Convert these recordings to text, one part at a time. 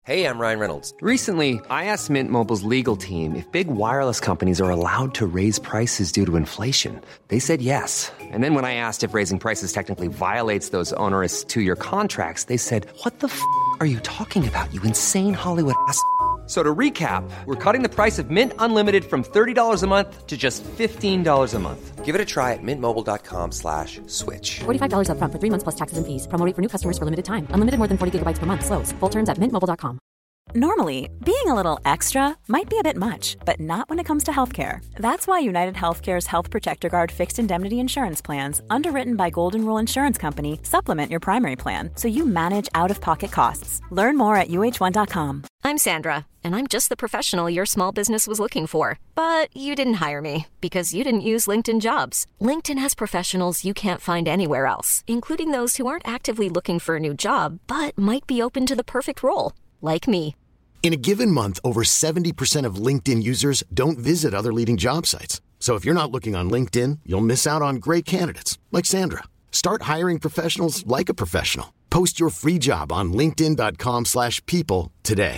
Hey, I'm Ryan Reynolds. Recently, I asked Mint Mobile's legal team if big wireless companies are allowed to raise prices due to inflation. They said yes. And then when I asked if raising prices technically violates those onerous two-year contracts, they said, "What the are you talking about, you insane Hollywood ass?" So to recap, we're cutting the price of Mint Unlimited from $30 a month to just $15 a month. Give it a try at mintmobile.com/switch. $45 up front for 3 months plus taxes and fees. Promo rate for new customers for limited time. Unlimited more than 40 gigabytes per month. Slows full terms at mintmobile.com. Normally, being a little extra might be a bit much, but not when it comes to healthcare. That's why United Healthcare's Health Protector Guard fixed indemnity insurance plans, underwritten by Golden Rule Insurance Company, supplement your primary plan so you manage out-of-pocket costs. Learn more at uh1.com. I'm Sandra, and I'm just the professional your small business was looking for. But you didn't hire me because you didn't use LinkedIn Jobs. LinkedIn has professionals you can't find anywhere else, including those who aren't actively looking for a new job, but might be open to the perfect role, like me. In a given month, over 70% of LinkedIn users don't visit other leading job sites. So if you're not looking on LinkedIn, you'll miss out on great candidates like Sandra. Start hiring professionals like a professional. Post your free job on linkedin.com/people today.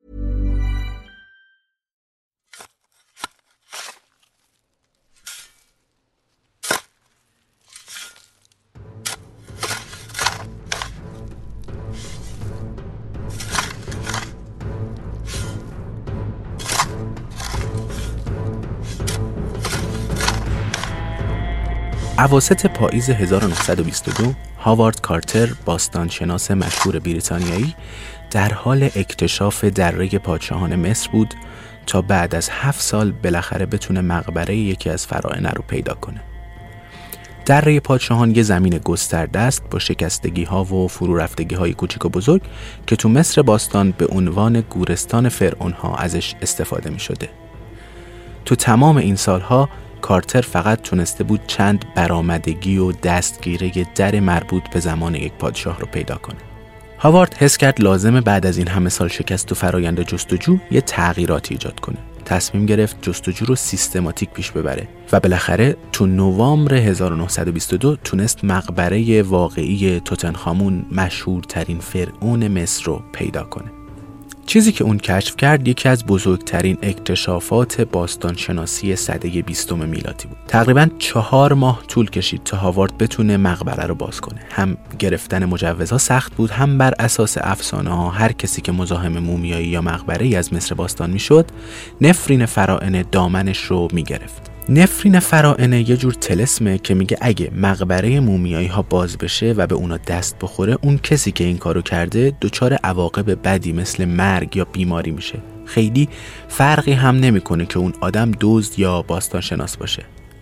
اواسط پاییز 1922 هاوارد کارتر، باستانشناس مشهور بریتانیایی، در حال اکتشاف دره پادشاهان مصر بود تا بعد از 7 سال بالاخره بتونه مقبره یکی از فراعنه رو پیدا کنه. دره پادشاهان یه زمین گسترده است با شکستگی‌ها و فرورفتگی‌های کوچیک و بزرگ که تو مصر باستان به عنوان گورستان فرعون‌ها ازش استفاده می‌شده. تو تمام این سالها کارتر فقط تونسته بود چند برآمدگی و دستگیره در مربوط به زمان یک پادشاه رو پیدا کنه. هاوارد حس کرد لازمه بعد از این همه سال شکست و فرایند جستجو یه تغییراتی ایجاد کنه. تصمیم گرفت جستجو رو سیستماتیک پیش ببره و بالاخره تو نوامبر 1922 تونست مقبره واقعی توتنخامون، مشهورترین فرعون مصر، رو پیدا کنه. چیزی که اون کشف کرد یکی از بزرگترین اکتشافات باستانشناسی سده 20 میلادی بود. تقریباً 4 ماه طول کشید تا هاوارد بتونه مقبره رو باز کنه. هم گرفتن مجوزها سخت بود، هم بر اساس افسانه‌ها هر کسی که مزاحم مومیایی یا مقبره‌ای از مصر باستان میشد، نفرین فراعنه دامنش رو میگرفت. نفرین فراعنه یه جور طلسمه که میگه اگه مقبره مومیایی ها باز بشه و به اونا دست بخوره، اون کسی که این کارو کرده دچار عواقب بدی مثل مرگ یا بیماری میشه. خیلی فرقی هم نمیکنه که اون آدم دزد یا باستانشناس باشه.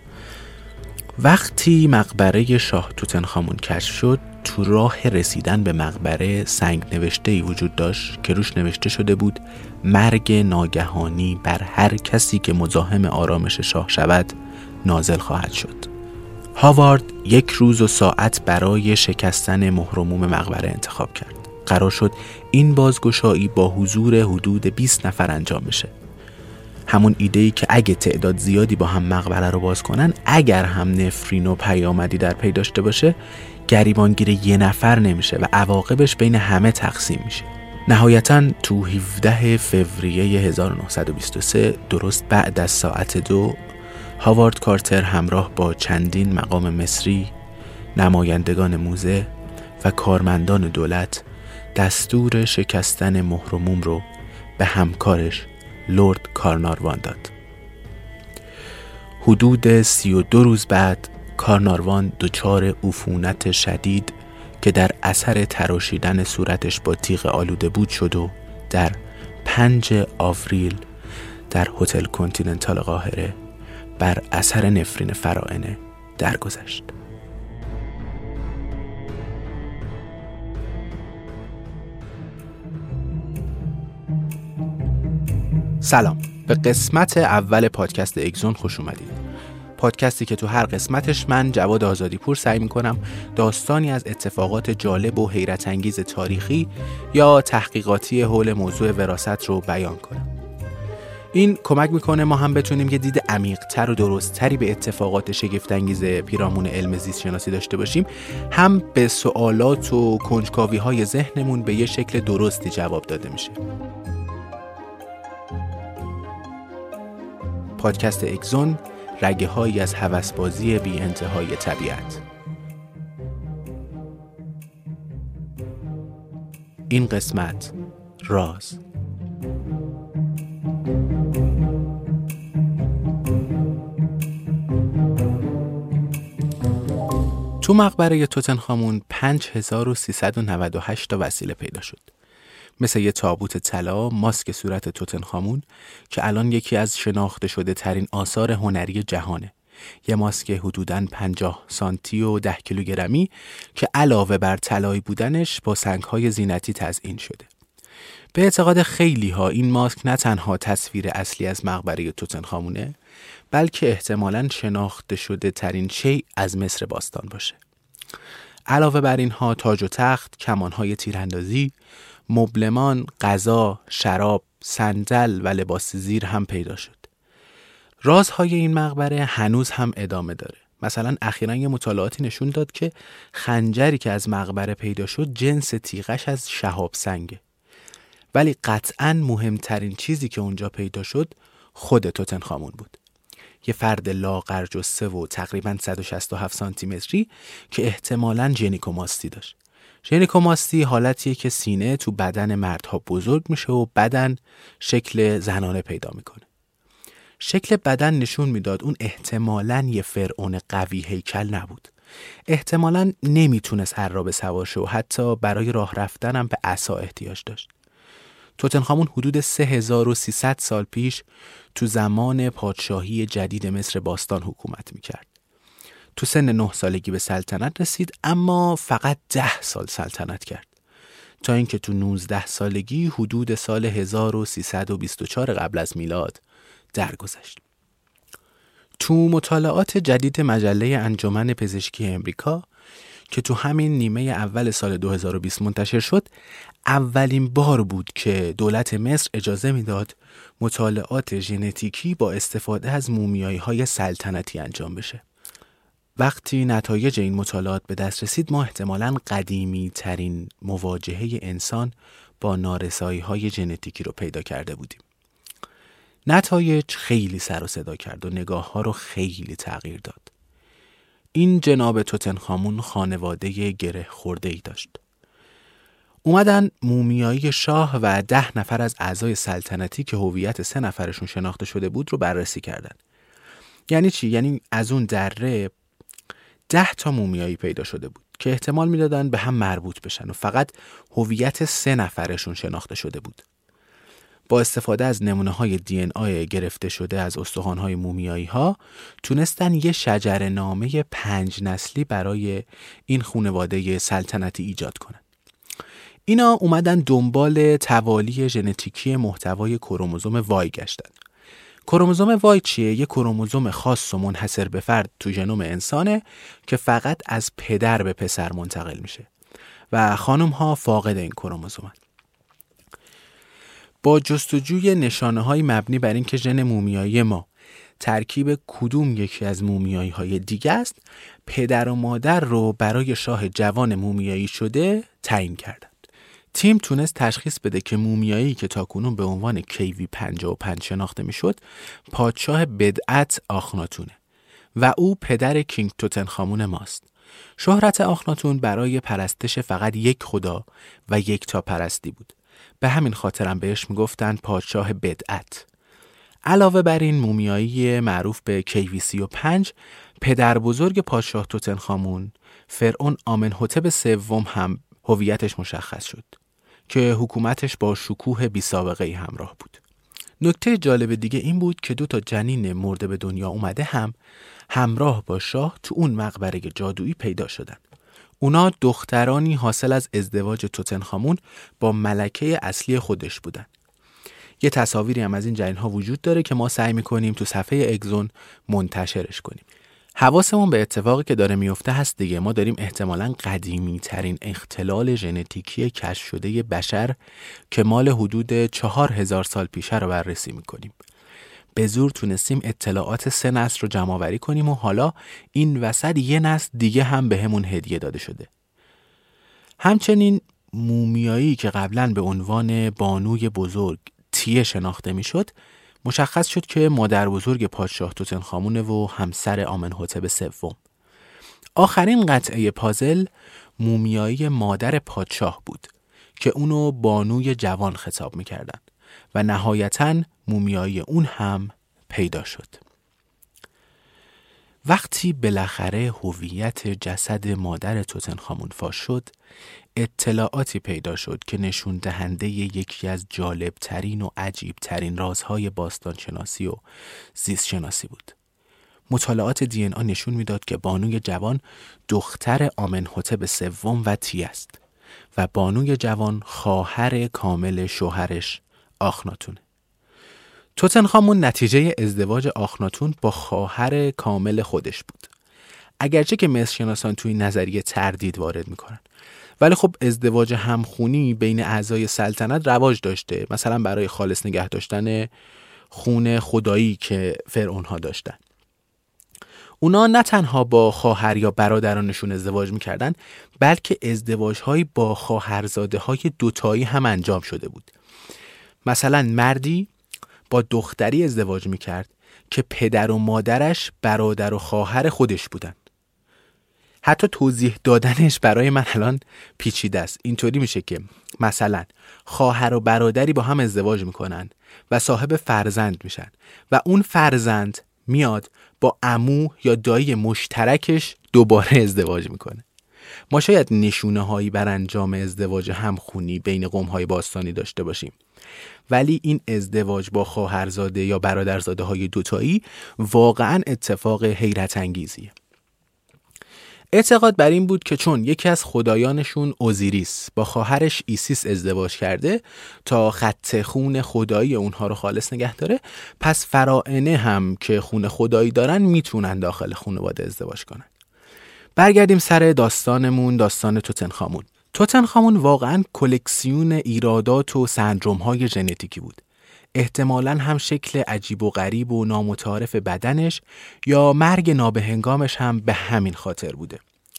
وقتی مقبره شاه توتنخامون کشف شد، تو راه رسیدن به مقبره سنگ نوشته‌ای وجود داشت که روش نوشته شده بود مرگ ناگهانی بر هر کسی که مزاحم آرامش شاه شود نازل خواهد شد. هاوارد 1 روز و ساعت برای شکستن مهرموم مقبره انتخاب کرد. قرار شد این بازگشایی با حضور حدود 20 نفر انجام بشه. همون ایده‌ای که اگه تعداد زیادی با هم مقبره رو باز کنن، اگر هم نفرین و پیامدی در پی داشته باشه، گریبانگیر 1 نفر نمیشه و عواقبش بین همه تقسیم میشه. نهایتاً تو 17 فوریه 1923 درست بعد از ساعت 2 هاوارد کارتر همراه با چندین مقام مصری، نمایندگان موزه و کارمندان دولت دستور شکستن مهرموم رو به همکارش لرد کارناروان داد. حدود 32 روز بعد کارناروان دچار عفونت شدید که در اثر تراشیدن صورتش با تیغ آلوده بود شد و در 5 آوریل در هتل کنتیننتال قاهره بر اثر نفرین فراعنه درگذشت. سلام، به قسمت اول پادکست اگزون خوش اومدید. پادکستی که تو هر قسمتش من جواد آزادیپور سعی میکنم داستانی از اتفاقات جالب و حیرت انگیز تاریخی یا تحقیقاتی حول موضوع وراثت رو بیان کنم. این کمک میکنه ما هم بتونیم یه دید عمیق‌تر و درست‌تری به اتفاقات شگفت‌انگیز پیرامون علم زیست شناسی داشته باشیم، هم به سوالات و کنجکاوی‌های ذهنمون به یه شکل درستی جواب داده میشه. پادکست اگزون، رگه‌هایی از هوسبازی بی انتهای طبیعت. این قسمت راز. تو مقبره توتنخامون 5398 تا وسیله پیدا شد. مثل یه تابوت طلا، ماسک صورت توتنخامون که الان یکی از شناخته شده ترین آثار هنری جهانه. یه ماسک حدوداً 50 سانتی و 10 کیلوگرمی که علاوه بر طلایی بودنش با سنگ‌های زینتی تزیین شده. به اعتقاد خیلی‌ها این ماسک نه تنها تصویر اصلی از مقبره توتنخامونه، بلکه احتمالاً شناخته شده ترین شیء از مصر باستان باشه. علاوه بر اینها تاج و تخت، کمان‌های تیراندازی، مبلمان، غذا، شراب، صندل و لباس زیر هم پیدا شد. رازهای این مقبره هنوز هم ادامه داره. مثلا اخیراً یه مطالعاتی نشون داد که خنجری که از مقبره پیدا شد جنس تیغش از شهاب سنگه. ولی قطعاً مهمترین چیزی که اونجا پیدا شد خود توتنخامون بود. یه فرد لاغر جثه و تقریباً 167 سانتی متری که احتمالاً ژنیکوماستی داشت. ژنیکوماستی حالتیه که سینه تو بدن مردها بزرگ میشه و بدن شکل زنانه پیدا میکنه. شکل بدن نشون میداد اون احتمالاً یه فرعون قوی هیکل نبود. احتمالاً نمیتونست عرابه سوار شه و حتی برای راه رفتن هم به عصا احتیاج داشت. توتنخامون حدود 3300 سال پیش تو زمان پادشاهی جدید مصر باستان حکومت میکرد. تو سن 9 سالگی به سلطنت رسید، اما فقط 10 سال سلطنت کرد تا اینکه تو 19 سالگی حدود سال 1324 قبل از میلاد درگذشت. تو مطالعات جدید مجله انجمن پزشکی امریکا که تو همین نیمه اول سال 2020 منتشر شد، اولین بار بود که دولت مصر اجازه میداد مطالعات ژنتیکی با استفاده از مومیایی‌های سلطنتی انجام بشه. وقتی نتایج این مطالعات به دست رسید، ما احتمالاً قدیمی ترین مواجهه انسان با نارسایی‌های ژنتیکی رو پیدا کرده بودیم. نتایج خیلی سر و صدا کرد و نگاه‌ها رو خیلی تغییر داد. این جناب توتنخامون خانواده گره خورده‌ای داشت. اومدن مومیایی شاه و 10 نفر از اعضای سلطنتی که هویت 3 نفرشون شناخته شده بود رو بررسی کردن. یعنی چی؟ یعنی از اون دره 10 تا مومیایی پیدا شده بود که احتمال میدادن به هم مربوط بشن و فقط هویت 3 نفرشون شناخته شده بود. با استفاده از نمونه‌های DNA گرفته شده از استخوان‌های مومیایی‌ها تونستن یه شجره‌نامه 5 نسلی برای این خانواده سلطنتی ایجاد کنن. اینا اومدن دنبال توالی ژنتیکی محتوای کروموزوم وای گشتن. کروموزوم وای چیه؟ یه کروموزوم خاص و منحصر به فرد تو ژنوم انسانه که فقط از پدر به پسر منتقل میشه و خانم‌ها فاقد این کروموزومن. با جستجوی نشانه‌های مبنی بر اینکه ژن مومیایی ما ترکیب کدوم یکی از مومیایی‌های دیگه است، پدر و مادر رو برای شاه جوان مومیایی شده تعیین کردند. تیم تونست تشخیص بده که مومیایی که تاکنون به عنوان KV55 شناخته میشد، پادشاه بدعت آخناتونه و او پدر کینگ توتنخامون ماست. شهرت آخناتون برای پرستش فقط یک خدا و یک تا پرستی بود. به همین خاطرم بهش میگفتن پادشاه بدعت. علاوه بر این مومیایی معروف به KV35، پدر بزرگ پادشاه توتنخامون فرعون آمنحتب سوم هم هویتش مشخص شد که حکومتش با شکوه بی سابقه‌ای همراه بود. نکته جالب دیگه این بود که 2 تا جنین مرده به دنیا اومده هم همراه با شاه تو اون مقبره جادویی پیدا شدن. اونا دخترانی حاصل از ازدواج توتنخامون با ملکه اصلی خودش بودن. یه تصاویری هم از این جنین‌ها وجود داره که ما سعی می‌کنیم تو صفحه اگزون منتشرش کنیم. حواسمون به اتفاقی که داره میفته هست دیگه. ما داریم احتمالاً قدیمی ترین اختلال ژنتیکی کشف شده بشر که مال حدود 4000 سال پیشه رو بررسی می‌کنیم. به زور تونستیم اطلاعات 3 نسل رو جمع آوری کنیم و حالا این وسط یه نسل دیگه هم بهمون هدیه داده شده. همچنین مومیایی که قبلا به عنوان بانوی بزرگ تیه شناخته میشد، مشخص شد که مادر بزرگ پادشاه توتنخامون و همسر آمنحتب سوم. آخرین قطعه پازل مومیایی مادر پادشاه بود که اونو بانوی جوان خطاب میکردن و نهایتاً مومیایی اون هم پیدا شد. وقتی بالاخره هویت جسد مادر توتنخامون فاش شد، اطلاعاتی پیدا شد که نشون دهنده یکی از جالب ترین و عجیب ترین رازهای باستان شناسی و زیست شناسی بود. مطالعات دی ان آ نشون میداد که بانوی جوان دختر آمنحتب سوم و تی است و بانوی جوان خواهر کامل شوهرش آخناتونه. توتنخامون نتیجه ازدواج آخناتون با خواهر کامل خودش بود. اگرچه که مصر شناسان توی نظریه تردید وارد میکنن، ولی خب ازدواج همخونی بین اعضای سلطنت رواج داشته، مثلا برای خالص نگه داشتن خون خدایی که فرعونها داشتن. اونا نه تنها با خواهر یا برادرانشون ازدواج میکردن، بلکه ازدواج‌های با خواهرزاده‌های دوتایی هم انجام شده بود. مثلا مردی با دختری ازدواج میکرد که پدر و مادرش برادر و خواهر خودش بودن. حتی توضیح دادنش برای من الان پیچیده است. اینطوری میشه که مثلا خواهر و برادری با هم ازدواج میکنن و صاحب فرزند میشن و اون فرزند میاد با عمو یا دایی مشترکش دوباره ازدواج میکنه. ما شاید نشونه هایی بر انجام ازدواج همخونی بین قوم های باستانی داشته باشیم، ولی این ازدواج با خواهرزاده یا برادرزاده های دوتایی واقعا اتفاق حیرت انگیزیه. اعتقاد بر این بود که چون یکی از خدایانشون اوزیریس با خواهرش ایسیس ازدواج کرده تا خط خون خدایی اونها رو خالص نگه داره، پس فراعنه هم که خون خدایی دارن میتونن داخل خانواده ازدواج کنن. برگردیم سر داستانمون، داستان توتنخامون. توتنخامون واقعا کلکسیون ایرادات و سندروم‌های ژنتیکی بود. احتمالاً هم شکل عجیب و غریب و نامتعارف بدنش یا مرگ نابهنگامش هم به همین خاطر بوده.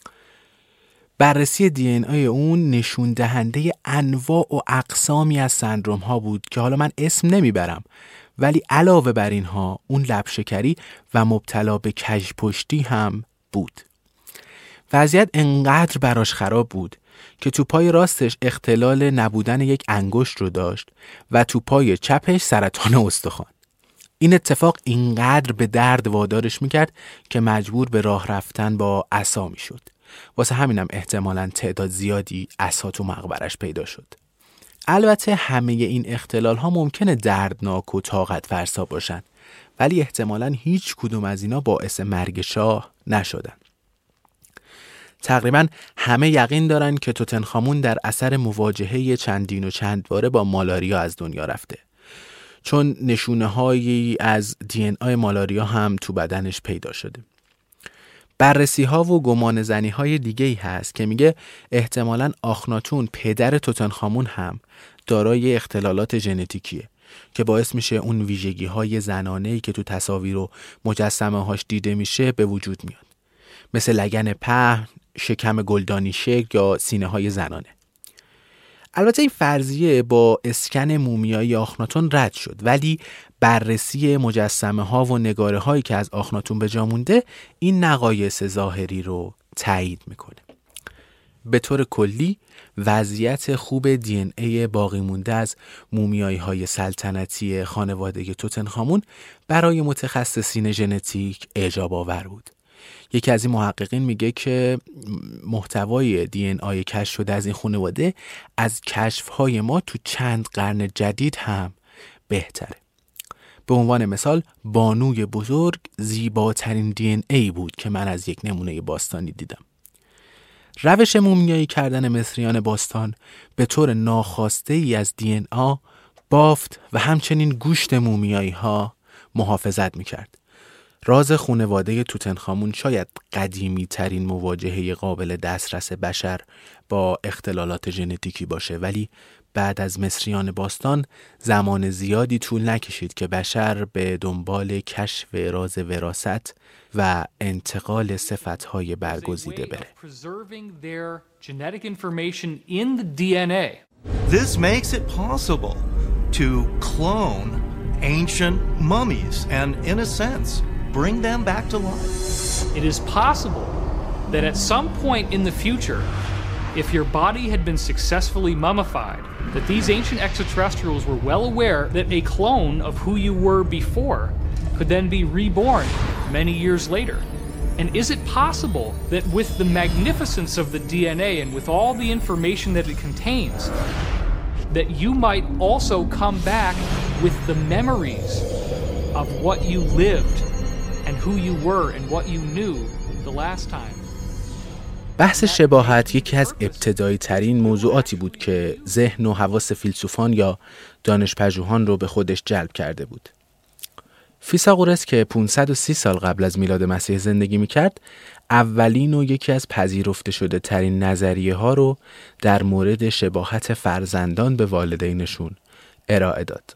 بررسی دی ان ای اون نشون دهنده انواع و اقسامی از سندروم ها بود که حالا من اسم نمیبرم، ولی علاوه بر اینها اون لبشکری و مبتلا به کژپشتی هم بود. وضعیت انقدر براش خراب بود که تو پای راستش اختلال نبودن یک انگشت رو داشت و تو پای چپش سرطان استخوان. این اتفاق اینقدر به درد وادارش میکرد که مجبور به راه رفتن با عصا میشد. واسه همینم احتمالاً تعداد زیادی عصا تو مقبرش پیدا شد. البته همه این اختلال ها ممکنه دردناک و طاقت فرسا باشن، ولی احتمالاً هیچ کدوم از اینا باعث مرگ شاه نشدن. تقریباً همه یقین دارن که توتنخامون در اثر مواجهه چندین و چند باره با مالاریا از دنیا رفته، چون نشونه هایی از دی ان ای مالاریا هم تو بدنش پیدا شده. بررسی ها و گمان زنی های دیگه ای هست که میگه احتمالاً آخناتون پدر توتنخامون هم دارای اختلالات ژنتیکیه که باعث میشه اون ویژگی های زنانه‌ای که تو تصاویر و مجسمه هاش دیده میشه به وجود میاد، مثل لگن پهن، شکم گلدانی شکل یا سینه های زنانه. البته این فرضیه با اسکن مومیایی آخناتون رد شد، ولی بررسی مجسمه ها و نگاره هایی که از آخناتون به جا مونده این نقایص ظاهری رو تایید میکنه. به طور کلی وضعیت خوب دی ان ای باقی مونده از مومیایی های سلطنتی خانواده توتنخامون برای متخصصین ژنتیک اعجاب آور بود. یکی از این محققین میگه که محتوای دی ان ای کشف شده از این خانواده از کشف‌های ما تو چند قرن جدید هم بهتره. به عنوان مثال بانوی بزرگ زیباترین دی ان ای بود که من از یک نمونه باستانی دیدم. روش مومیایی کردن مصریان باستان به طور ناخواسته ای از دی ان ای، بافت و همچنین گوشت مومیایی ها محافظت میکرد. راز خانواده توتنخامون شاید قدیمی ترین مواجهه قابل دسترس بشر با اختلالات ژنتیکی باشه، ولی بعد از مصریان باستان زمان زیادی طول نکشید که بشر به دنبال کشف راز وراثت و انتقال صفت‌های برگزیده بره. This makes it possible to clone ancient mummies and, in a sense, bring them back to life. It is possible that at some point in the future, if your body had been successfully mummified, that these ancient extraterrestrials were well aware that a clone of who you were before could then be reborn many years later. And is it possible that with the magnificence of the DNA and with all the information that it contains, that you might also come back with the memories of what you lived and who you were and what you knew the last time? بحث شباهت یکی از ابتدایی ترین موضوعاتی بود که ذهن و حواس فیلسوفان یا دانشپژوهان رو به خودش جلب کرده بود. فیثاغورس که 530 سال قبل از میلاد مسیح زندگی میکرد، اولین و یکی از پذیرفته شده ترین نظریه ها رو در مورد شباهت فرزندان به والدینشون ارائه داد.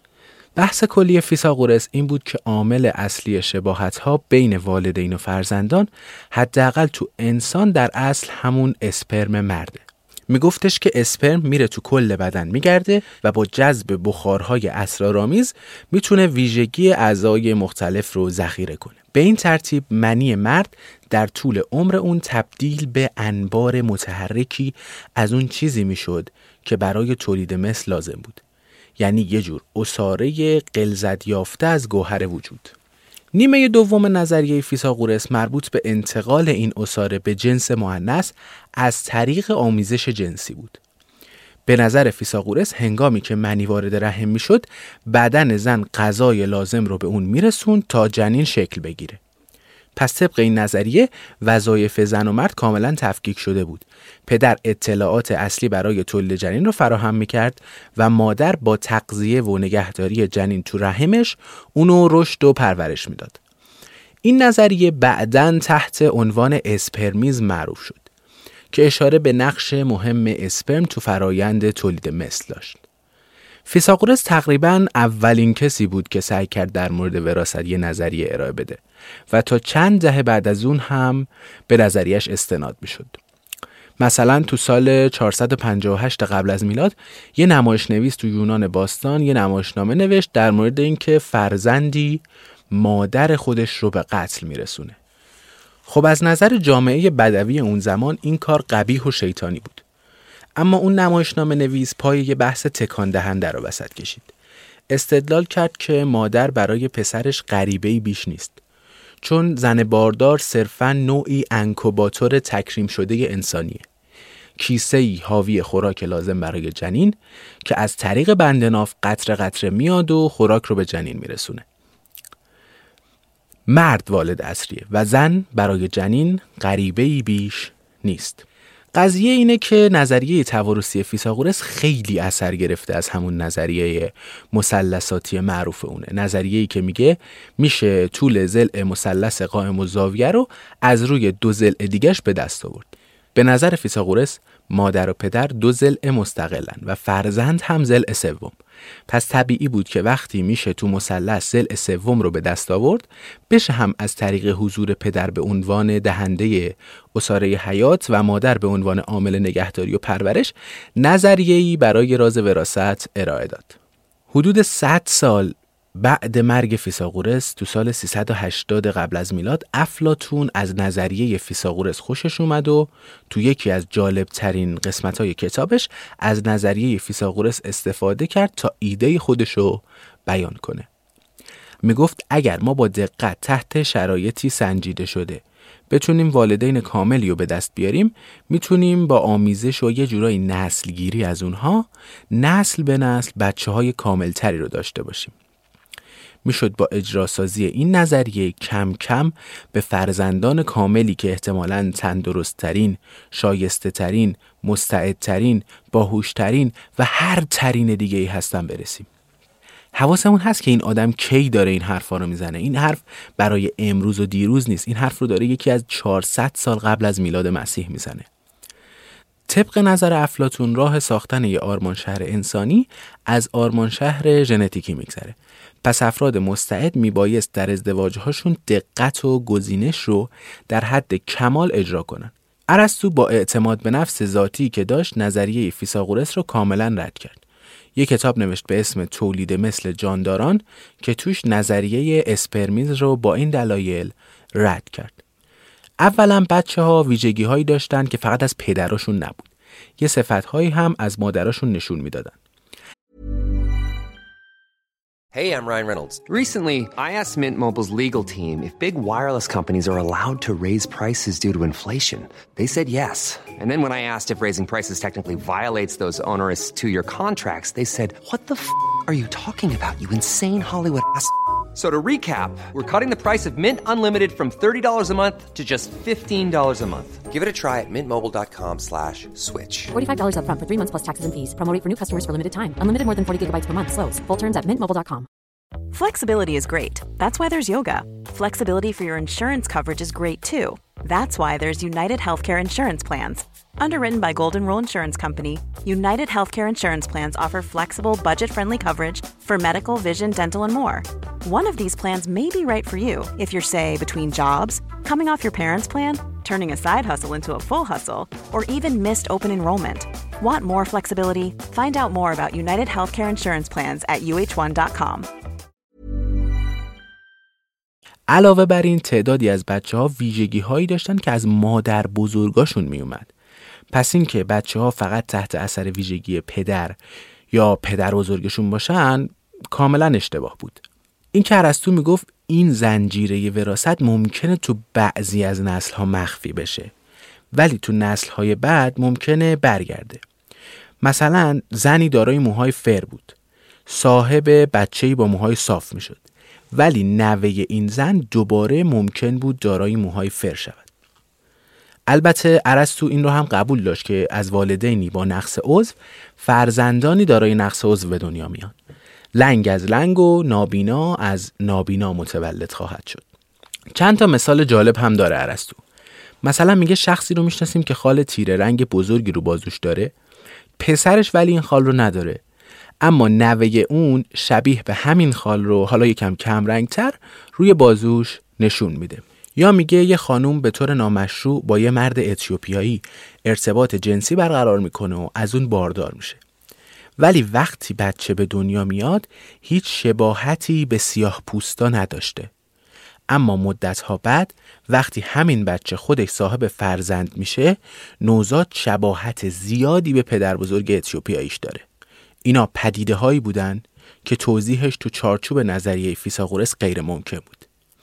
بحث کلی فیثاغورس این بود که عامل اصلی شباهت ها بین والدین و فرزندان حداقل تو انسان در اصل همون اسپرم مرده. میگفتش که اسپرم میره تو کل بدن میگرده و با جذب بخارهای اسرارآمیز میتونه ویژگی اعضای مختلف رو ذخیره کنه. به این ترتیب منی مرد در طول عمر اون تبدیل به انبار متحرکی از اون چیزی میشد که برای تولید مثل لازم بود. یعنی یه جور عصاره غلظت یافته از گوهر وجود. نیمه دوم نظریه فیثاغورس مربوط به انتقال این عصاره به جنس مؤنث از طریق آمیزش جنسی بود. به نظر فیثاغورس هنگامی که منی وارد رحم میشد، بدن زن غذای لازم رو به اون میرسون تا جنین شکل بگیره. پس طبق این نظریه وظایف زن و مرد کاملا تفکیک شده بود. پدر اطلاعات اصلی برای تولید جنین رو فراهم میکرد و مادر با تغذیه و نگهداری جنین تو رحمش اونو رشد و پرورش میداد. این نظریه بعداً تحت عنوان اسپرمیزم معروف شد که اشاره به نقش مهم اسپرم تو فرایند تولید مثل داشت. فیثاغورس تقریباً اولین کسی بود که سعی کرد در مورد وراثت یه نظریه ارائه بده و تا چند دهه بعد از اون هم به نظریه‌اش استناد میشد. مثلا تو سال 458 قبل از میلاد یه نمایشنویس تو یونان باستان یه نمایشنامه نوشت در مورد اینکه فرزندی مادر خودش رو به قتل میرسونه. خب از نظر جامعه بدوی اون زمان این کار قبیح و شیطانی بود. اما اون نمایشنامه نویس پای یه بحث تکان دهنده رو وسط کشید. استدلال کرد که مادر برای پسرش غریبه‌ای بیش نیست، چون زن باردار صرفاً نوعی انکوباتور تکریم شده انسانیه. کیسه‌ای حاوی خوراک لازم برای جنین که از طریق بند ناف قطره قطره میاد و خوراک رو به جنین میرسونه. مرد والد اصلیه و زن برای جنین غریبه‌ای بیش نیست. قضیه اینه که نظریه توارثی فیثاغورس خیلی اثر گرفته از همون نظریه مثلثاتی معروف اونه. نظریه‌ای که میگه میشه طول ضلع مثلث قائم الزاویه رو از روی دو ضلع دیگه‌اش به دست آورد. به نظر فیثاغورس مادر و پدر دو ضلع مستقلن و فرزند هم ضلع سوم. پس طبیعی بود که وقتی میشه تو مثلث ضلع سوم رو به دست آورد، بشه هم از طریق حضور پدر به عنوان دهنده عصاره حیات و مادر به عنوان عامل نگهداری و پرورش نظریه‌ای برای راز وراثت ارائه داد. حدود 100 سال بعد مرگ فیثاغورس تو سال 380 قبل از میلاد افلاطون از نظریه فیثاغورس خوشش اومد و تو یکی از جالب ترین قسمت‌های کتابش از نظریه فیثاغورس استفاده کرد تا ایده خودشو بیان کنه. میگفت اگر ما با دقت تحت شرایطی سنجیده شده بتونیم والدین کاملی رو به دست بیاریم، میتونیم با آمیزش و یه جورایی نسلگیری از اونها نسل به نسل بچه‌های کاملتری رو داشته باشیم. میشد با اجراسازی این نظریه کم کم به فرزندان کاملی که احتمالاً تندرست‌ترین، شایسته‌ترین، مستعدترین، باهوشترین و هر ترین دیگه‌ای هستن برسیم. حواسمون هست که این آدم کی داره این حرفا رو میزنه. این حرف برای امروز و دیروز نیست. این حرف رو داره یکی از 400 سال قبل از میلاد مسیح میزنه. طبق نظر افلاطون راه ساختن یه آرمان شهر انسانی از آرمان شهر ژنتیکی میگذره. پس افراد مستعد میبایست در ازدواجهاشون دقت و گزینش رو در حد کمال اجرا کنن. ارسطو با اعتماد به نفس ذاتی که داشت نظریه فیثاغورس رو کاملا رد کرد. یک کتاب نوشت به اسم تولید مثل جانداران که توش نظریه اسپرمیز رو با این دلایل رد کرد. اولا بچه‌ها ویژگی‌هایی داشتن که فقط از پدراشون نبود. یه صفت‌هایی هم از مادراشون نشون میدادن. Hey, I'm Ryan Reynolds. Recently, I asked Mint Mobile's legal team if big wireless companies are allowed to raise prices due to inflation. They said yes. And then when I asked if raising prices technically violates those onerous two-year contracts, they said, "What the f*** are you talking about, you insane Hollywood ass?" So to recap, we're cutting the price of Mint Unlimited from $30 a month to just $15 a month. Give it a try at mintmobile.com/switch. $45 up front for 3 months plus taxes and fees. Promo rate for new customers for limited time. Unlimited more than 40 gigabytes per month slows. Full terms at mintmobile.com. Flexibility is great. That's why there's yoga. Flexibility for your insurance coverage is great too. That's why there's United Healthcare Insurance Plans. Underwritten by Golden Rule Insurance Company, United Healthcare Insurance Plans offer flexible, budget-friendly coverage for medical, vision, dental, and more. One of these plans may be right for you if you're, say, between jobs, coming off your parents' plan, turning a side hustle into a full hustle, or even missed open enrollment. Want more flexibility? Find out more about United Healthcare Insurance Plans at uh1.com. علاوه بر این تعدادی از بچه‌ها ویژگی‌هایی داشتن که از مادر بزرگاشون میومد. پس این که بچه‌ها فقط تحت اثر ویژگی پدر یا پدر بزرگشون باشن کاملا اشتباه بود. این که ارسطو میگفت این زنجیره وراثت ممکنه تو بعضی از نسل‌ها مخفی بشه ولی تو نسل‌های بعد ممکنه برگرده. مثلا زنی دارای موهای فر بود، صاحب بچه‌ای با موهای صاف میشد، ولی نوه این زن دوباره ممکن بود دارای موهای فر شود. البته ارسطو این رو هم قبول داشت که از والدینی با نقص عضو فرزندانی دارای نقص عضو به دنیا میان. لنگ از لنگ و نابینا از نابینا متولد خواهد شد. چند تا مثال جالب هم داره ارسطو. مثلا میگه شخصی رو میشناسیم که خال تیره رنگ بزرگی رو بازوش داره، پسرش ولی این خال رو نداره، اما نوه اون شبیه به همین خال رو حالا یکم کم رنگتر روی بازوش نشون میده. یا میگه یه خانوم به طور نامشروع با یه مرد اتیوپیایی ارتباط جنسی برقرار میکنه و از اون باردار میشه، ولی وقتی بچه به دنیا میاد هیچ شباهتی به سیاه پوستا نداشته. اما مدتها بعد وقتی همین بچه خودش صاحب فرزند میشه نوزاد شباهت زیادی به پدر بزرگ اتیوپیاییش داره. اینا پدیده هایی بودن که توضیحش تو چارچوب نظریه فیثاغورس غیر ممکن بود.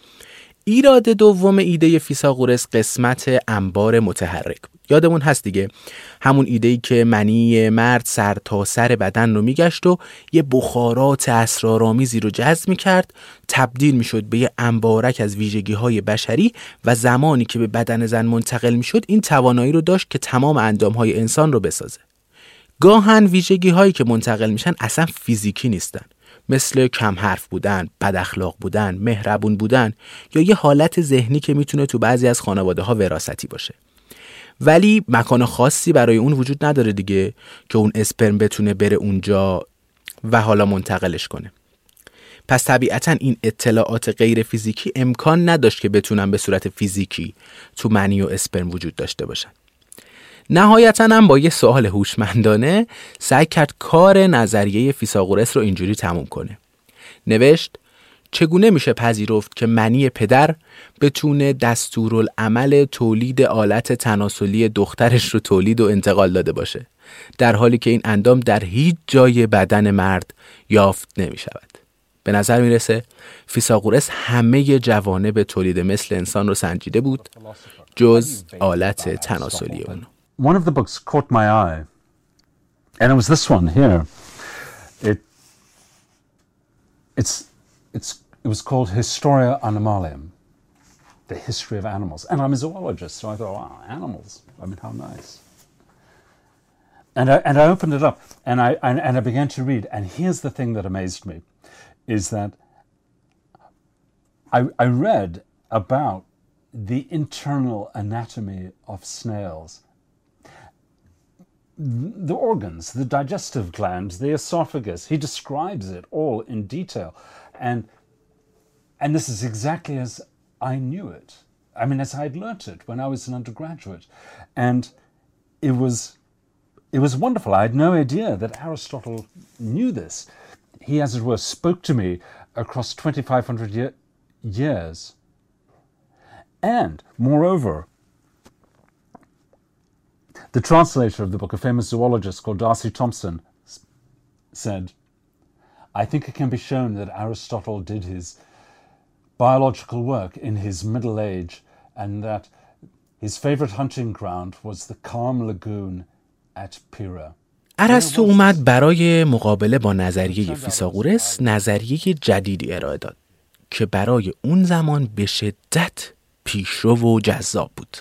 ایراد دوم ایده فیثاغورس قسمت انبار متحرک بود. یادمون هست دیگه، همون ایده‌ای که منی مرد سر تا سر بدن رو میگشت و یه بخارات اسرارآمیزی رو جذب میکرد، تبدیل میشد به یه انبارک از ویژگی‌های بشری و زمانی که به بدن زن منتقل میشد این توانایی رو داشت که تمام اندام‌های انسان رو بسازه. گاهن ویژگی‌هایی که منتقل میشن اصلا فیزیکی نیستن، مثل کم حرف بودن، بد اخلاق بودن، مهربون بودن یا یه حالت ذهنی که میتونه تو بعضی از خانواده‌ها وراثتی باشه. ولی مکان خاصی برای اون وجود نداره دیگه که اون اسپرم بتونه بره اونجا و حالا منتقلش کنه. پس طبیعتاً این اطلاعات غیر فیزیکی امکان نداشت که بتونن به صورت فیزیکی تو منی و اسپرم وجود داشته باشن. نهایتاً هم با یه سوال هوشمندانه سعی کرد کار نظریه فیثاغورس رو اینجوری تموم کنه. نوشت چگونه میشه پذیرفت که منی پدر بتونه دستورالعمل تولید آلت تناسلی دخترش رو تولید و انتقال داده باشه، در حالی که این اندام در هیچ جای بدن مرد یافت نمیشود. به نظر میرسه فیثاغورس همه جوانب تولید مثل انسان رو سنجیده بود جز آلت تناسلی اون. One of the books caught my eye, and it was this one here. It was called Historia Animalium, the history of animals. And I'm a zoologist, so I thought, wow, animals. I mean, how nice. And I opened it up, and I began to read. And here's the thing that amazed me, is that I read about the internal anatomy of snails. the organs, the digestive glands, the esophagus. He describes it all in detail. And this is exactly as I knew it. I mean, as I'd learnt it when I was an undergraduate. And it was wonderful. I had no idea that Aristotle knew this. He, as it were, spoke to me across 2,500 years. And, moreover, the translator of the book, a famous zoologist called Darcy Thompson, said, I think it can be shown that Aristotle did his biological work in his middle age and that his favorite hunting ground was the calm lagoon at Pyrrha. ارسطو اومد برای مقابله با نظریه فیثاغورس نظریه جدیدی ارائه داد که برای اون زمان به شدت پیشرو و جذاب بود.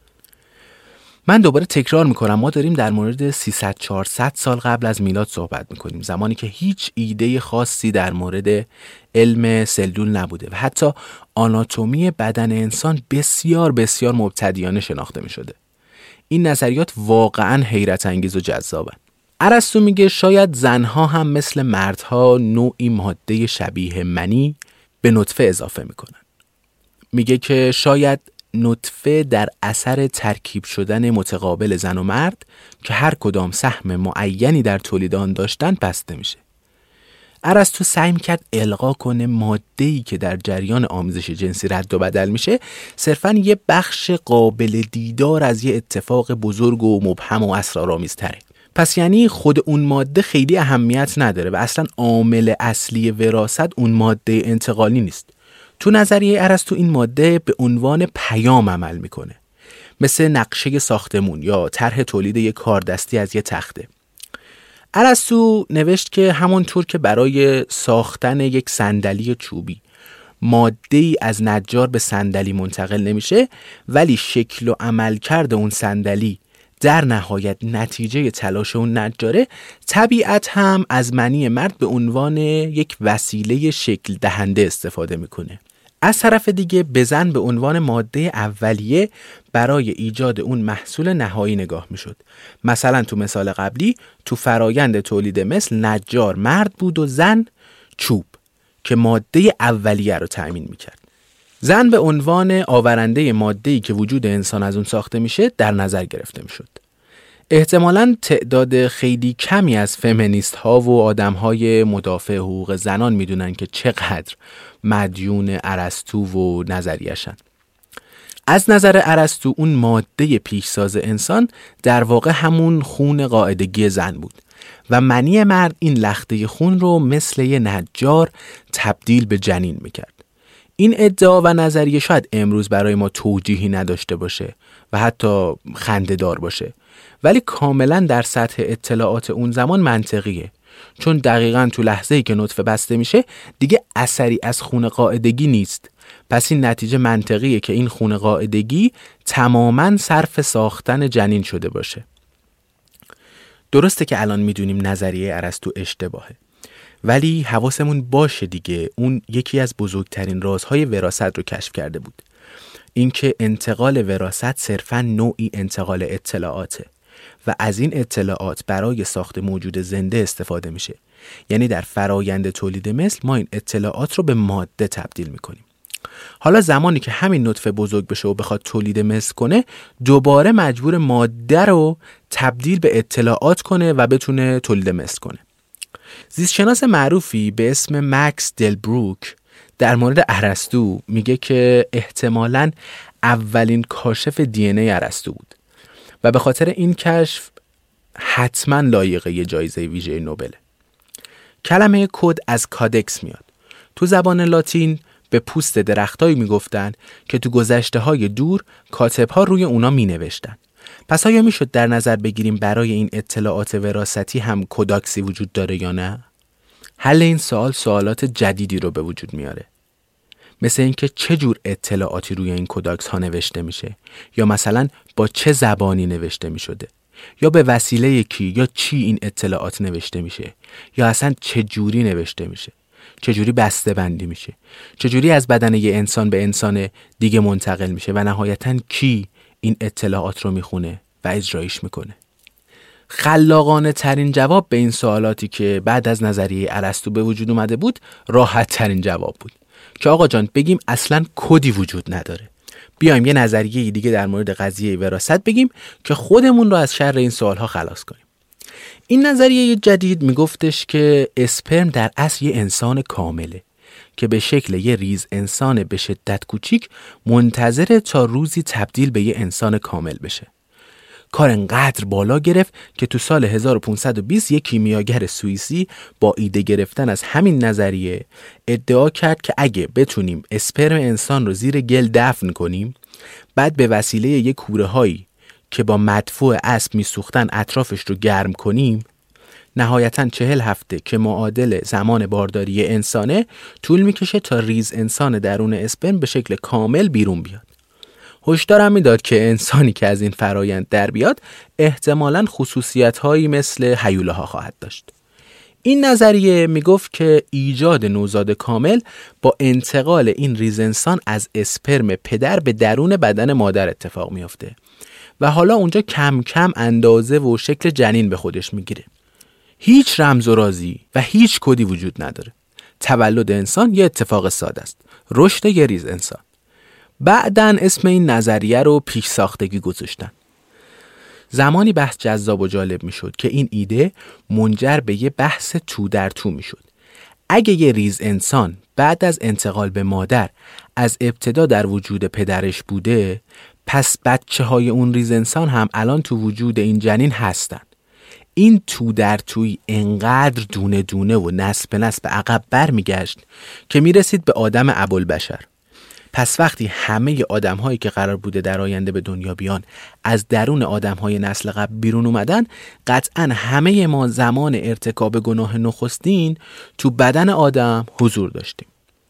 من دوباره تکرار میکنم، ما داریم در مورد 300-400 سال قبل از میلاد صحبت میکنیم، زمانی که هیچ ایده خاصی در مورد علم سلول نبوده و حتی آناتومی بدن انسان بسیار بسیار مبتدیانه شناخته میشده. این نظریات واقعا حیرت انگیز و جذابن. ارسطو میگه شاید زنها هم مثل مردها نوعی ماده شبیه منی به نطفه اضافه میکنن. میگه که شاید نطفه در اثر ترکیب شدن متقابل زن و مرد که هر کدام سهم معینی در تولید آن داشتن بسته میشه. ارسطو سعی میکرد القا کنه ماده‌ای که در جریان آمیزش جنسی رد و بدل میشه صرفاً یه بخش قابل دیدار از یه اتفاق بزرگ و مبهم و اسرارآمیزتره. پس یعنی خود اون ماده خیلی اهمیت نداره و اصلاً عامل اصلی وراثت اون ماده انتقالی نیست. تو نظریه ارسطو این ماده به عنوان پیام عمل میکنه، مثل نقشه ساختمون یا طرح تولید یک کاردستی از یه تخته. ارسطو نوشت که همونطور که برای ساختن یک صندلی چوبی ماده‌ای از نجار به صندلی منتقل نمیشه، ولی شکل و عملکرد اون صندلی در نهایت نتیجه تلاش اون نجاره، طبیعت هم از منی مرد به عنوان یک وسیله شکل دهنده استفاده میکنه. از طرف دیگه به زن به عنوان ماده اولیه برای ایجاد اون محصول نهایی نگاه میشد. مثلا تو مثال قبلی تو فرایند تولید مثل نجار مرد بود و زن چوب که ماده اولیه رو تأمین میکرد. زن به عنوان آورنده ماده‌ای که وجود انسان از اون ساخته میشه در نظر گرفته میشد. احتمالاً تعداد خیلی کمی از فمینیست ها و آدم های مدافع حقوق زنان میدونن که چقدر مدیون ارسطو و نظریه‌شن. از نظر ارسطو اون ماده پیشساز انسان در واقع همون خون قاعدگی زن بود و منی مرد این لخته خون رو مثل یه نجار تبدیل به جنین میکرد. این ادعا و نظریه شاید امروز برای ما توجیهی نداشته باشه و حتی خنده‌دار باشه، ولی کاملا در سطح اطلاعات اون زمان منطقیه، چون دقیقاً تو لحظه‌ای که نطفه بسته میشه دیگه اثری از خون قاعدگی نیست. پس این نتیجه منطقیه که این خون قاعدگی تماماً صرف ساختن جنین شده باشه. درسته که الان میدونیم نظریه ارسطو اشتباهه، ولی حواسمون باشه دیگه، اون یکی از بزرگترین رازهای وراثت رو کشف کرده بود. اینکه انتقال وراثت صرفاً نوعی انتقال اطلاعاته و از این اطلاعات برای ساخت موجود زنده استفاده میشه. یعنی در فرایند تولید مثل ما این اطلاعات رو به ماده تبدیل میکنیم. حالا زمانی که همین نطفه بزرگ بشه و بخواد تولید مثل کنه، دوباره مجبور ماده رو تبدیل به اطلاعات کنه و بتونه تولید مثل کنه. زیستشناس معروفی به اسم مکس دلبروک در مورد ارسطو میگه که احتمالاً اولین کاشف دی ان ای ارسطو بود و به خاطر این کشف حتما لایق یه جایزه ویژه نوبل. کلمه کد از کادکس میاد. تو زبان لاتین به پوست درختایی میگفتن که تو گذشته‌های دور کاتب‌ها روی اونا مینوشتن. پس آیا میشد در نظر بگیریم برای این اطلاعات وراثتی هم کداکسی وجود داره یا نه؟ حل این سوال سوالات جدیدی رو به وجود میاره. مثل اینکه چه جور اطلاعاتی روی این کداکس ها نوشته میشه، یا مثلا با چه زبانی نوشته میشده، یا به وسیله کی یا چی این اطلاعات نوشته میشه، یا اصلا چه جوری نوشته میشه، چه جوری بسته بندی میشه، چه جوری از بدن یه انسان به انسان دیگه منتقل میشه و نهایتاً کی این اطلاعات رو میخونه و اجرایش میکنه. خلاقانه ترین جواب به این سوالاتی که بعد از نظریه ارسطو به وجود اومده بود راحت ترین جواب بود که آقا جان بگیم اصلاً کدی وجود نداره. بیایم یه نظریه دیگه در مورد قضیه وراثت بگیم که خودمون رو از شر این سوالها خلاص کنیم. این نظریه جدید میگفتش که اسپرم در اصل یه انسان کامله که به شکل یه ریز انسان به شدت کوچیک منتظره تا روزی تبدیل به یه انسان کامل بشه. کار انقدر بالا گرفت که تو سال 1520 یک کیمیاگر سوئیسی با ایده گرفتن از همین نظریه ادعا کرد که اگه بتونیم اسپرم انسان رو زیر گل دفن کنیم، بعد به وسیله یک کوره هایی که با مدفوع اسب میسوختن اطرافش رو گرم کنیم، نهایتاً 40 هفته که معادل زمان بارداری انسانه طول میکشه تا ریز انسان درون اسپرم به شکل کامل بیرون بیاد. هشدارم میداد که انسانی که از این فرایند در بیاد احتمالاً خصوصیت‌هایی مثل هیوله‌ها خواهد داشت. این نظریه میگفت که ایجاد نوزاد کامل با انتقال این ریز انسان از اسپرم پدر به درون بدن مادر اتفاق میفته و حالا اونجا کم کم اندازه و شکل جنین به خودش میگیره. هیچ رمز و رازی و هیچ کدی وجود نداره. تولد انسان یه اتفاق ساده است. رشد یه ریز انسان. بعدن اسم این نظریه رو پیش ساختگی گذاشتن. زمانی بحث جذاب و جالب می شد که این ایده منجر به یه بحث تو در تو می شد. اگه یه ریز انسان بعد از انتقال به مادر از ابتدا در وجود پدرش بوده، پس بچه های اون ریز انسان هم الان تو وجود این جنین هستن. این تو در توی انقدر دونه دونه و نسل به نسل به عقب بر می گشت که می رسید به آدم ابوالبشر. پس وقتی همه آدم‌هایی که قرار بوده در آینده به دنیا بیان از درون آدم‌های نسل قبل بیرون اومدن، قطعاً همه ما زمان ارتکاب گناه نخستین تو بدن آدم حضور داشتیم.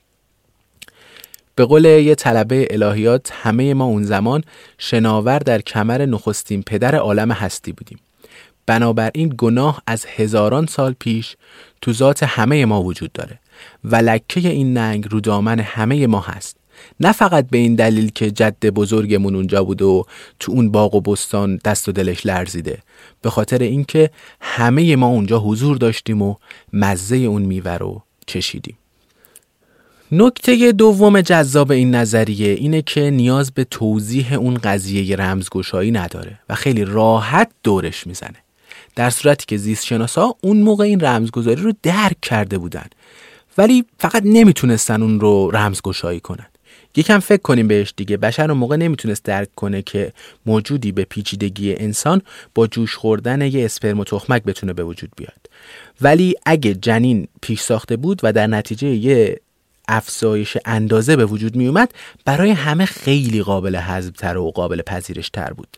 به قول یه طلبه الهیات، همه ما اون زمان شناور در کمر نخستین پدر عالم هستی بودیم. بنابراین گناه از هزاران سال پیش تو ذات همه ما وجود داره و لکه این ننگ رو دامن همه ما هست. نه فقط به این دلیل که جد بزرگمون اونجا بود و تو اون باغ و بستان دست و دلش لرزیده، به خاطر اینکه همه ما اونجا حضور داشتیم و مزه اون میوه رو چشیدیم. نکته دوم جذاب این نظریه اینه که نیاز به توضیح اون قضیه رمزگشایی نداره و خیلی راحت دورش میزنه، در صورتی که زیستشناسا اون موقع این رمزگذاری رو درک کرده بودن ولی فقط نمیتونستن اون رو رمزگشایی کنن. یکم فکر کنیم بهش دیگه. بشر اون موقع نمیتونست درک کنه که موجودی به پیچیدگی انسان با جوش خوردن یه اسپرم و تخمک بتونه به وجود بیاد. ولی اگه جنین پیش ساخته بود و در نتیجه یه افزایش اندازه به وجود می اومد، برای همه خیلی قابل هضم تر و قابل پذیرش تر بود.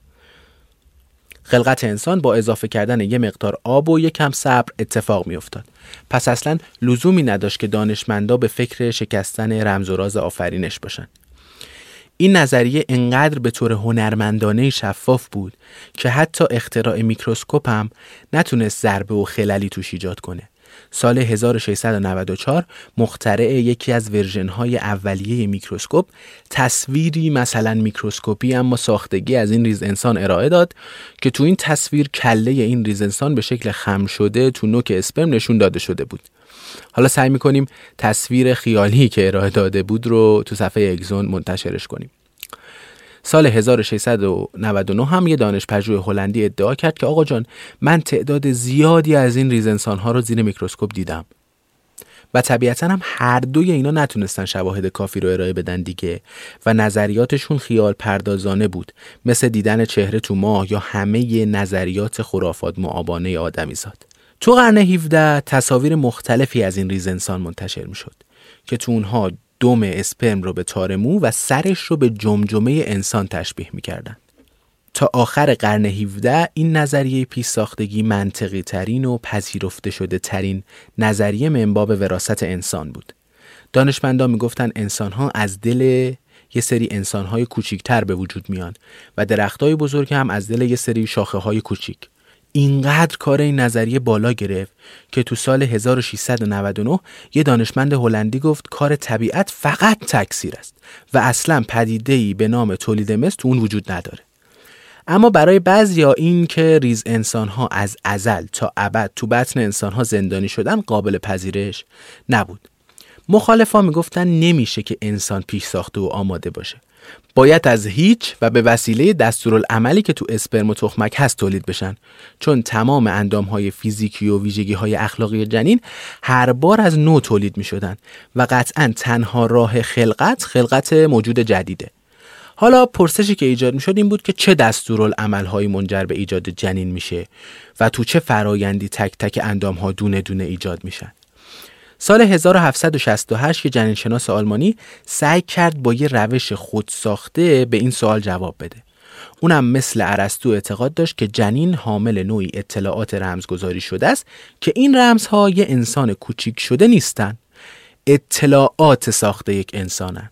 خلقت انسان با اضافه کردن یه مقدار آب و یکم صبر اتفاق می افتاد. پس اصلا لزومی نداشت که دانشمندا به فکر شکستن رمز و راز آفرینش باشن. این نظریه انقدر به طور هنرمندانه شفاف بود که حتی اختراع میکروسکوپ هم نتونست ضربه و خللی توش ایجاد کنه. سال 1694 مخترع یکی از ورژن‌های اولیه میکروسکوپ تصویری مثلا میکروسکوپی اما ساختگی از این ریز انسان ارائه داد که تو این تصویر کله این ریز انسان به شکل خم شده تو نوک اسپرم نشون داده شده بود. حالا سعی می‌کنیم تصویر خیالی که ارائه داده بود رو تو صفحه اگزون منتشرش کنیم. سال 1699 هم یه دانشپژوه هلندی ادعا کرد که آقا جان، من تعداد زیادی از این ریز انسان‌ها رو زیر میکروسکوپ دیدم. و طبیعتاً هم هر دوی اینا نتونستن شواهد کافی رو ارائه بدن دیگه و نظریاتشون خیال پردازانه بود، مثل دیدن چهره تو ماه یا همه نظریات خرافات معابانه آدمیزاد. تو قرن 17 تصاویر مختلفی از این ریز انسان منتشر میشد که تو اونها دم اسپرم رو به تار مو و سرش رو به جمجمه انسان تشبیه می‌کردن. تا آخر قرن 17 این نظریه پیش ساختگی منطقی ترین و پذیرفته شده ترین نظریه من باب وراثت انسان بود. دانشمندان میگفتن انسان‌ها از دل یه سری انسان‌های کوچیک‌تر به وجود میان و درختای بزرگ هم از دل یه سری شاخه‌های کوچیک. اینقدر کار این نظریه بالا گرفت که تو سال 1699 یه دانشمند هلندی گفت کار طبیعت فقط تکثیر است و اصلا پدیده‌ای به نام تولید مثل تو اون وجود نداره. اما برای بعضیا این که ریز انسان‌ها از ازل تا ابد تو بطن انسان‌ها زندانی شدن قابل پذیرش نبود. مخالفا میگفتن نمیشه که انسان پیش ساخته و آماده باشه. باید از هیچ و به وسیله دستورالعملی که تو اسپرم و تخمک هست تولید بشن، چون تمام اندام‌های فیزیکی و ویژگی‌های اخلاقی جنین هر بار از نو تولید می‌شدن و قطعاً تنها راه خلقت موجود جدیده. حالا پرسشی که ایجاد می‌شد این بود که چه دستورالعمل‌هایی منجر به ایجاد جنین میشه و تو چه فرایندی تک تک اندام‌ها دونه دونه ایجاد میشن. سال 1768 که جنینشناس آلمانی سعی کرد با یه روش خودساخته به این سوال جواب بده. اونم مثل ارسطو اعتقاد داشت که جنین حامل نوعی اطلاعات رمزگذاری شده است که این رمزها یه انسان کوچیک شده نیستن، اطلاعات ساخته یک انسانن.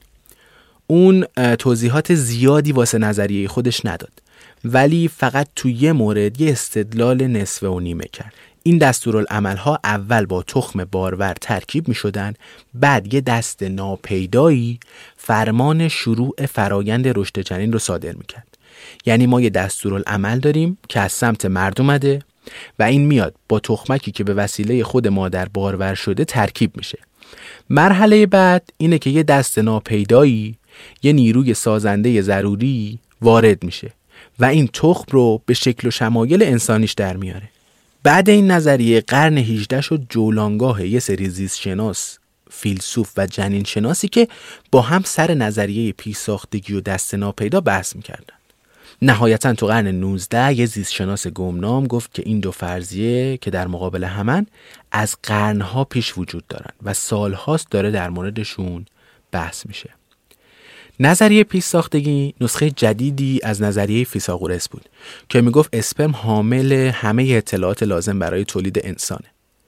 اون توضیحات زیادی واسه نظریه خودش نداد، ولی فقط تو یه مورد یه استدلال نصفه و نیمه کرد. این دستورالعمل‌ها اول با تخم بارور ترکیب می‌شدن، بعد یه دست ناپیدایی فرمان شروع فرایند رشد جنین رو صادر می‌کرد. یعنی ما یه دستورالعمل داریم که از سمت مرد اومده و این میاد با تخمکی که به وسیله خود مادر بارور شده ترکیب میشه. مرحله بعد اینه که یه دست ناپیدایی، یه نیروی سازنده ضروری وارد میشه و این تخم رو به شکل و شمایل انسانیش در میاره. بعد این نظریه قرن 18 شد جولانگاه یه سری زیستشناس، فیلسوف و جنین شناسی که با هم سر نظریه پیش‌ساختگی و دست ناپیدا بحث میکردن. نهایتاً تو قرن 19 یه زیستشناس گمنام گفت که این دو فرضیه که در مقابل همن از قرنها پیش وجود دارن و سالهاست داره در موردشون بحث میشه. نظریه پیش ساختگی نسخه جدیدی از نظریه فیثاغورس بود که میگفت اسپرم حامل همه اطلاعات لازم برای تولید انسانه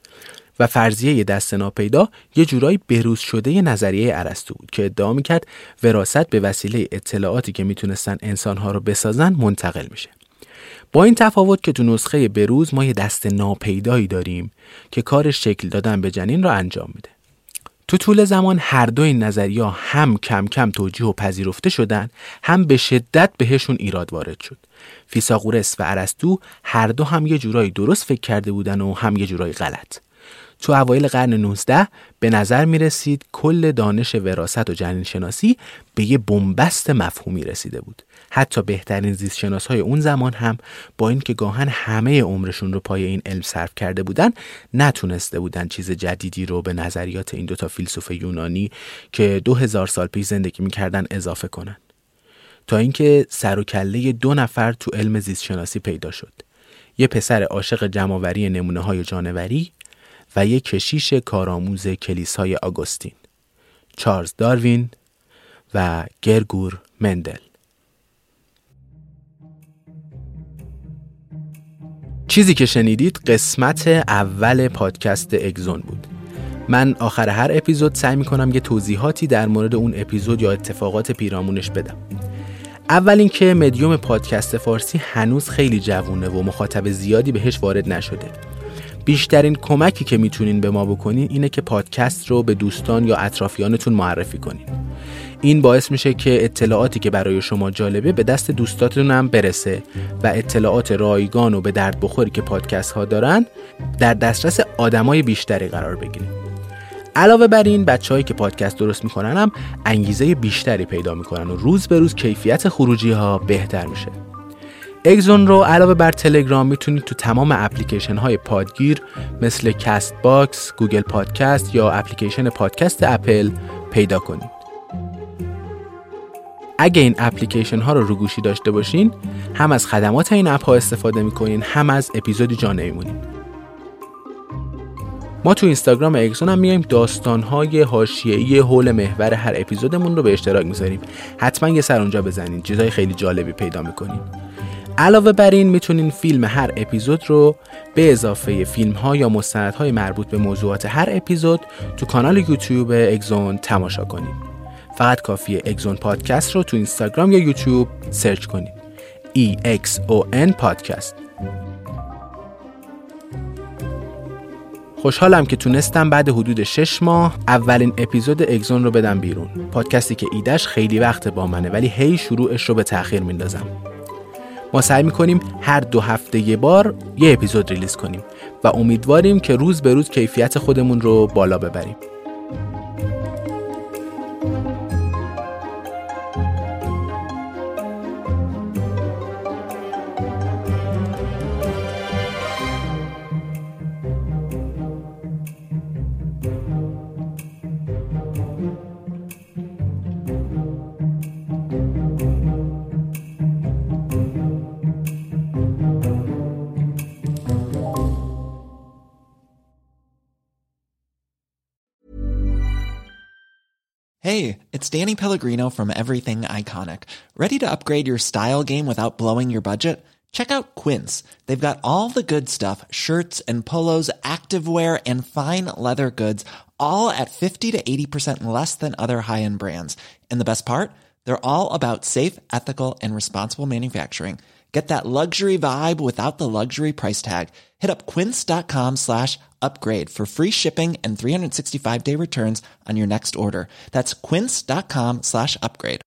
و فرضیه دست ناپیدا یه جورایی بروز شده نظریه ارسطو بود که ادعا میکرد وراثت به وسیله اطلاعاتی که میتونستن انسانها رو بسازن منتقل میشه. با این تفاوت که تو نسخه بروز ما یه دست ناپیدایی داریم که کار شکل دادن به جنین رو انجام میده. تو طول زمان هر دو این نظریه هم کم کم توجیه و پذیرفته شدن، هم به شدت بهشون ایراد وارد شد. فیثاغورس و ارسطو هر دو هم یه جورایی درست فکر کرده بودن و هم یه جورایی غلط. تو اوایل قرن 19 به نظر می رسید کل دانش وراثت و جنین شناسی به یه بنبست مفهومی رسیده بود. حتی بهترین زیست شناس‌های اون زمان هم با این که گاهن همه عمرشون رو پای این علم صرف کرده بودن، نتونسته بودن چیز جدیدی رو به نظریات این دوتا فیلسوف یونانی که 2000 سال پیش زندگی می‌کردن اضافه کنن. تا اینکه سر و کله 2 نفر تو علم زیست شناسی پیدا شد. یه پسر عاشق جمع‌آوری نمونه‌های جانوری و یک کشیش کارآموز کلیسای آگوستین، چارلز داروین و گرگور مندل. چیزی که شنیدید قسمت اول پادکست اگزون بود. من آخر هر اپیزود سعی میکنم یه توضیحاتی در مورد اون اپیزود یا اتفاقات پیرامونش بدم. اول اینکه مدیوم پادکست فارسی هنوز خیلی جوونه و مخاطب زیادی بهش وارد نشده. بیشترین کمکی که میتونین به ما بکنین اینه که پادکست رو به دوستان یا اطرافیانتون معرفی کنین. این باعث میشه که اطلاعاتی که برای شما جالبه به دست دوستاتون هم برسه و اطلاعات رایگان و به درد بخوری که پادکست ها دارن در دسترس آدمای بیشتری قرار بگیرین. علاوه بر این بچه‌هایی که پادکست درست میکنن هم انگیزه بیشتری پیدا میکنن و روز به روز کیفیت خروجی ها بهتر میشه. اگزون رو علاوه بر تلگرام میتونید تو تمام اپلیکیشن های پادگیر مثل کست باکس، گوگل پادکست یا اپلیکیشن پادکست اپل پیدا کنید. اگه این اپلیکیشن ها رو گوشی داشته باشین، هم از خدمات این اپ ها استفاده میکنین، هم از اپیزودی جا نمیمونین. ما تو اینستاگرام اگزون هم میایم داستان های حاشیه‌ای حول محور هر اپیزودمون رو به اشتراک میذاریم. حتما یه سر اونجا بزنین، چیزای خیلی جالبی پیدا میکنین. علاوه بر این میتونین فیلم هر اپیزود رو به اضافه فیلم ها یا مستند های مربوط به موضوعات هر اپیزود تو کانال یوتیوب اگزون تماشا کنین. فقط کافیه اگزون پادکست رو تو اینستاگرام یا یوتیوب سرچ کنین. EXON پادکست. خوشحالم که تونستم بعد حدود 6 ماه اولین اپیزود اگزون رو بدم بیرون. پادکستی که ایدهش خیلی وقت با منه ولی هی شروعش رو به تأخیر میندازم. ما سعی میکنیم هر 2 هفته یه بار یه اپیزود ریلیز کنیم و امیدواریم که روز به روز کیفیت خودمون رو بالا ببریم. Hey, it's Danny Pellegrino from Everything Iconic. Ready to upgrade your style game without blowing your budget? Check out Quince. They've got all the good stuff, shirts and polos, activewear, and fine leather goods, all at 50 to 80% less than other high-end brands. And the best part? They're all about safe, ethical, and responsible manufacturing. Get that luxury vibe without the luxury price tag. Hit up quince.com/upgrade for free shipping and 365-day returns on your next order. That's quince.com/upgrade.